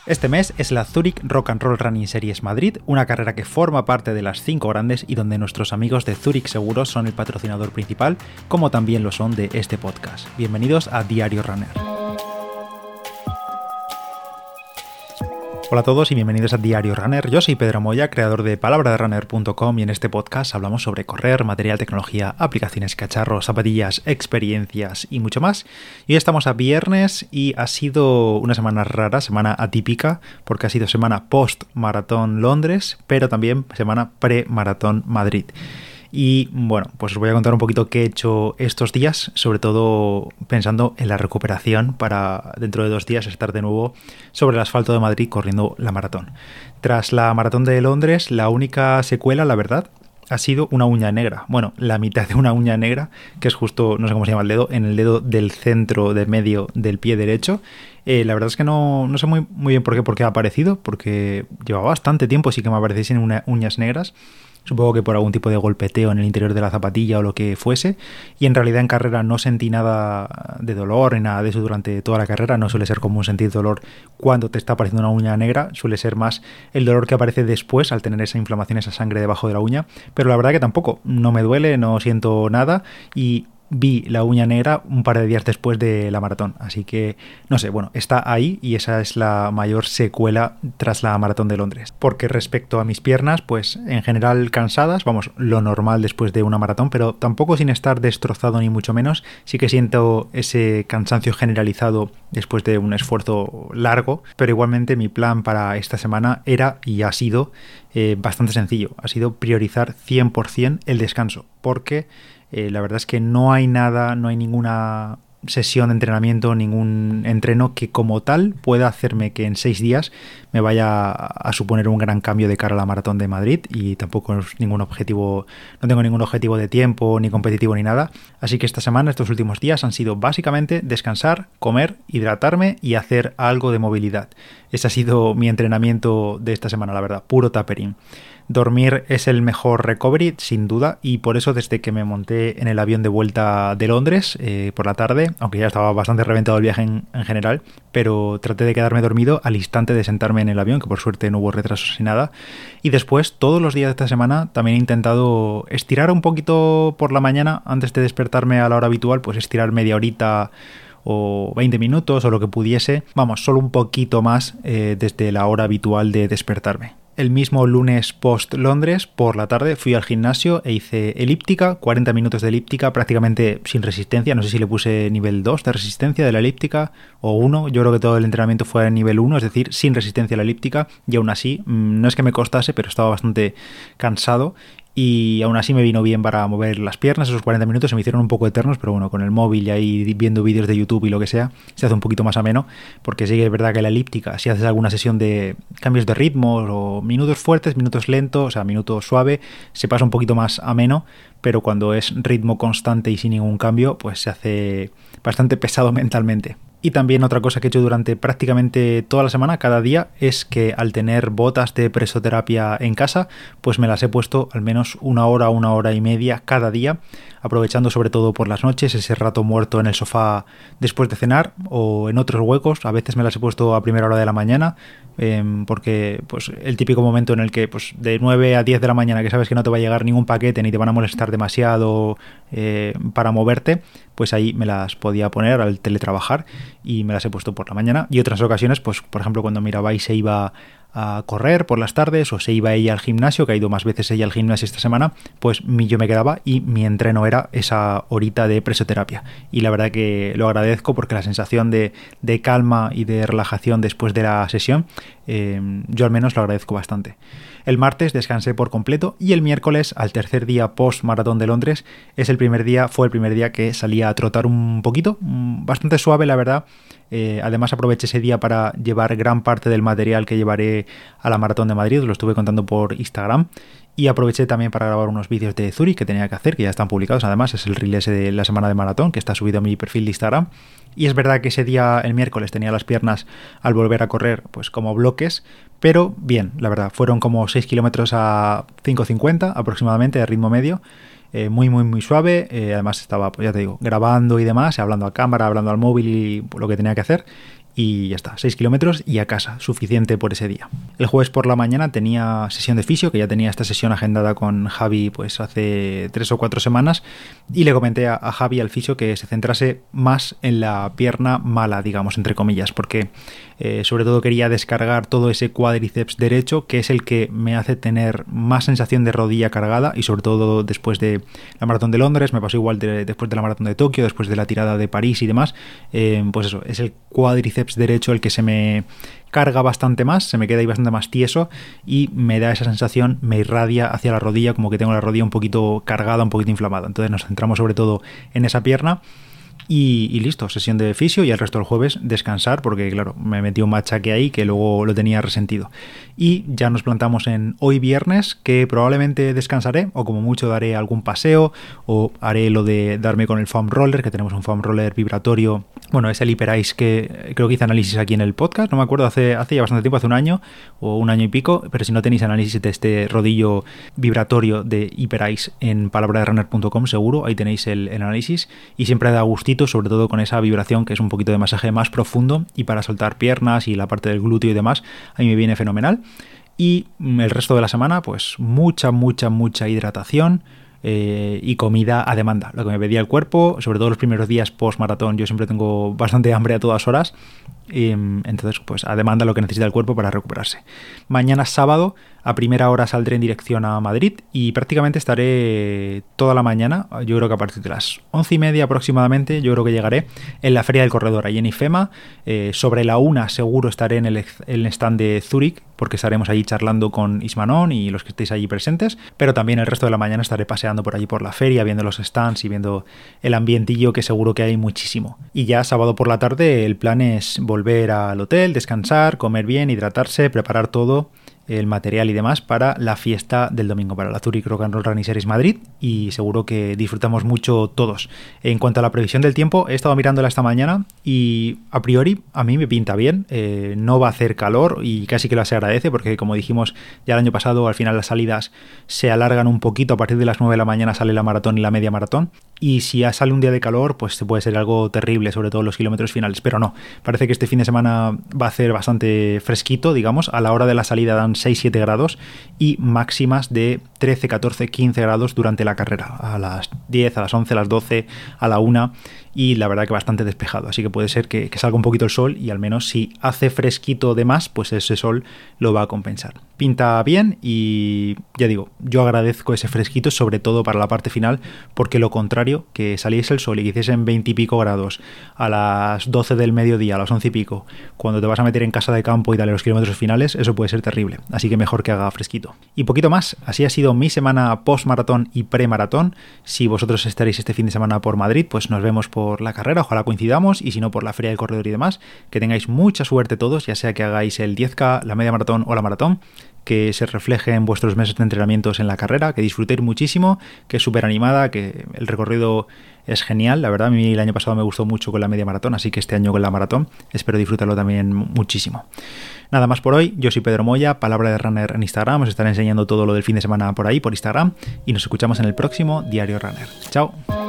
Este mes es la Zurich Rock and Roll Running Series Madrid, una carrera que forma parte de las 5 grandes y donde nuestros amigos de Zurich Seguros son el patrocinador principal, como también lo son de este podcast. Bienvenidos a Diario Runner. Hola a todos y bienvenidos a Diario Runner. Yo soy Pedro Moya, creador de palabraderunner.com, y en este podcast hablamos sobre correr, material, tecnología, aplicaciones, cacharros, zapatillas, experiencias y mucho más. Y hoy estamos a viernes y ha sido una semana rara, semana atípica, porque ha sido semana post-maratón Londres, pero también semana pre-maratón Madrid. Y bueno, pues os voy a contar un poquito qué he hecho estos días, sobre todo pensando en la recuperación para dentro de 2 días estar de nuevo sobre el asfalto de Madrid corriendo la maratón. Tras la maratón de Londres, la única secuela, la verdad, ha sido una uña negra. Bueno, la mitad de una uña negra, que es justo, no sé cómo se llama el dedo, en el dedo del centro de medio del pie derecho. La verdad es que no sé muy bien por qué ha aparecido, porque llevaba bastante tiempo sí que me apareciesen uñas negras. Supongo que por algún tipo de golpeteo en el interior de la zapatilla o lo que fuese. Y en realidad en carrera no sentí nada de dolor ni nada de eso durante toda la carrera. No suele ser común sentir dolor cuando te está apareciendo una uña negra. Suele ser más el dolor que aparece después al tener esa inflamación, esa sangre debajo de la uña. Pero la verdad que tampoco. No me duele, no siento nada y vi la uña negra un par de días después de la maratón, así que no sé, bueno, está ahí y esa es la mayor secuela tras la maratón de Londres. Porque respecto a mis piernas, pues en general cansadas, vamos, lo normal después de una maratón, pero tampoco sin estar destrozado ni mucho menos. Sí que siento ese cansancio generalizado después de un esfuerzo largo, pero igualmente mi plan para esta semana era y ha sido bastante sencillo, ha sido priorizar 100% el descanso, porque la verdad es que no hay ninguna sesión de entrenamiento, ningún entreno que como tal pueda hacerme que en 6 días me vaya a suponer un gran cambio de cara a la maratón de Madrid, y tampoco es no tengo ningún objetivo de tiempo, ni competitivo, ni nada. Así que esta semana, estos últimos días han sido básicamente descansar, comer, hidratarme y hacer algo de movilidad. Ese ha sido mi entrenamiento de esta semana, la verdad, puro tapering. Dormir es el mejor recovery, sin duda, y por eso desde que me monté en el avión de vuelta de Londres por la tarde, aunque ya estaba bastante reventado el viaje en general, pero traté de quedarme dormido al instante de sentarme en el avión, que por suerte no hubo retrasos ni nada. Y después, todos los días de esta semana, también he intentado estirar un poquito por la mañana, antes de despertarme a la hora habitual, pues estirar media horita o 20 minutos o lo que pudiese, vamos, solo un poquito más desde la hora habitual de despertarme. El mismo lunes post Londres, por la tarde, fui al gimnasio e hice elíptica, 40 minutos de elíptica prácticamente sin resistencia. No sé si le puse nivel 2 de resistencia de la elíptica o 1. Yo creo que todo el entrenamiento fue a nivel 1, es decir, sin resistencia a la elíptica. Y aún así, no es que me costase, pero estaba bastante cansado. Y aún así me vino bien para mover las piernas. Esos 40 minutos se me hicieron un poco eternos, pero bueno, con el móvil y ahí viendo vídeos de YouTube y lo que sea, se hace un poquito más ameno, porque sí que es verdad que la elíptica, si haces alguna sesión de cambios de ritmo o minutos fuertes, minutos lentos, o sea, minuto suave, se pasa un poquito más ameno, pero cuando es ritmo constante y sin ningún cambio, pues se hace bastante pesado mentalmente. Y también otra cosa que he hecho durante prácticamente toda la semana, cada día, es que al tener botas de presoterapia en casa, pues me las he puesto al menos 1 hora y media cada día, aprovechando sobre todo por las noches, ese rato muerto en el sofá después de cenar o en otros huecos. A veces me las he puesto a primera hora de la mañana, porque pues el típico momento en el que pues de 9 a 10 de la mañana, que sabes que no te va a llegar ningún paquete ni te van a molestar demasiado para moverte, pues ahí me las podía poner al teletrabajar y me las he puesto por la mañana. Y otras ocasiones, pues por ejemplo cuando Mirabai se iba a correr por las tardes o se iba ella al gimnasio, que ha ido más veces ella al gimnasio esta semana, pues yo me quedaba y mi entreno era esa horita de presoterapia. Y la verdad que lo agradezco, porque la sensación de calma y de relajación después de la sesión, yo al menos lo agradezco bastante. El martes descansé por completo y el miércoles, al tercer día post maratón de Londres, fue el primer día que salía a trotar un poquito, bastante suave la verdad. Además aproveché ese día para llevar gran parte del material que llevaré a la maratón de Madrid, os lo estuve contando por Instagram, y aproveché también para grabar unos vídeos de Zurich que tenía que hacer, que ya están publicados. Además es el reel ese de la semana de maratón que está subido a mi perfil de Instagram. Y es verdad que ese día, el miércoles, tenía las piernas al volver a correr pues como bloques, pero bien, la verdad, fueron como 6 kilómetros a 5:50 aproximadamente de ritmo medio. Muy suave. Además estaba, pues ya te digo, grabando y demás, hablando a cámara, hablando al móvil y lo que tenía que hacer. y ya está, 6 kilómetros y a casa, suficiente por ese día. El jueves por la mañana tenía sesión de fisio, que ya tenía esta sesión agendada con Javi pues hace 3 o 4 semanas, y le comenté a Javi, al fisio, que se centrase más en la pierna mala, digamos, entre comillas, porque sobre todo quería descargar todo ese cuádriceps derecho, que es el que me hace tener más sensación de rodilla cargada, y sobre todo después de la maratón de Londres, me pasó igual después de la maratón de Tokio, después de la tirada de París y demás, pues eso, es el cuádriceps derecho el que se me carga bastante más, se me queda ahí bastante más tieso y me da esa sensación, me irradia hacia la rodilla, como que tengo la rodilla un poquito cargada, un poquito inflamada. Entonces nos centramos sobre todo en esa pierna. Y listo, sesión de fisio, y el resto del jueves descansar, porque claro, me metí un machaque ahí que luego lo tenía resentido. Y ya nos plantamos en hoy viernes, que probablemente descansaré, o como mucho daré algún paseo, o haré lo de darme con el foam roller, que tenemos un foam roller vibratorio. Bueno, es el HyperIce, que creo que hice análisis aquí en el podcast, no me acuerdo, hace ya bastante tiempo, hace un año o un año y pico, pero si no tenéis análisis de este rodillo vibratorio de HyperIce en palabraderunner.com, seguro, ahí tenéis el análisis, y siempre da gustito, sobre todo con esa vibración, que es un poquito de masaje más profundo, y para soltar piernas y la parte del glúteo y demás, a mí me viene fenomenal. Y el resto de la semana, pues mucha hidratación y comida a demanda, lo que me pedía el cuerpo, sobre todo los primeros días post maratón. Yo siempre tengo bastante hambre a todas horas, entonces pues a demanda lo que necesita el cuerpo para recuperarse. Mañana sábado a primera hora saldré en dirección a Madrid y prácticamente estaré toda la mañana, yo creo que a partir de las 11:30 aproximadamente, yo creo que llegaré en la Feria del Corredor, allí en IFEMA. Sobre la 1 seguro estaré en el stand de Zúrich, porque estaremos allí charlando con Ismanón y los que estéis allí presentes, pero también el resto de la mañana estaré paseando por allí por la feria, viendo los stands y viendo el ambientillo, que seguro que hay muchísimo. Y ya sábado por la tarde el plan es volver al hotel, descansar, comer bien, hidratarse, preparar todo, el material y demás, para la fiesta del domingo, para la Zurich Rock and Roll Running Series Madrid, y seguro que disfrutamos mucho todos. En cuanto a la previsión del tiempo, he estado mirándola esta mañana y a priori a mí me pinta bien. No va a hacer calor y casi que lo se agradece, porque como dijimos ya el año pasado, al final las salidas se alargan un poquito. A partir de las 9 de la mañana sale la maratón y la media maratón, y si sale un día de calor, pues puede ser algo terrible, sobre todo en los kilómetros finales, pero no, parece que este fin de semana va a ser bastante fresquito, digamos. A la hora de la salida dan 6-7 grados y máximas de 13, 14, 15 grados durante la carrera, a las 10, a las 11, a las 12, a la 1, y la verdad que bastante despejado, así que puede ser que salga un poquito el sol, y al menos si hace fresquito de más, pues ese sol lo va a compensar. Pinta bien, y ya digo, yo agradezco ese fresquito, sobre todo para la parte final, porque lo contrario, que saliese el sol y que hiciesen 20 y pico grados a las 12 del mediodía, a las 11 y pico, cuando te vas a meter en casa de campo y dale los kilómetros finales, eso puede ser terrible, así que mejor que haga fresquito. Y poquito más, así ha sido mi semana post-maratón y pre-maratón. Si vosotros estaréis este fin de semana por Madrid, pues nos vemos por la carrera, ojalá coincidamos, y si no, por la Feria del Corredor y demás. Que tengáis mucha suerte todos, ya sea que hagáis el 10K, la media maratón o la maratón, que se refleje en vuestros meses de entrenamientos en la carrera, que disfrutéis muchísimo, que es súper animada, que el recorrido es genial. La verdad, a mí el año pasado me gustó mucho con la media maratón, así que este año con la maratón espero disfrutarlo también muchísimo. Nada más por hoy, yo soy Pedro Moya, Palabra de Runner en Instagram, os estaré enseñando todo lo del fin de semana por ahí, por Instagram, y nos escuchamos en el próximo Diario Runner. ¡Chao!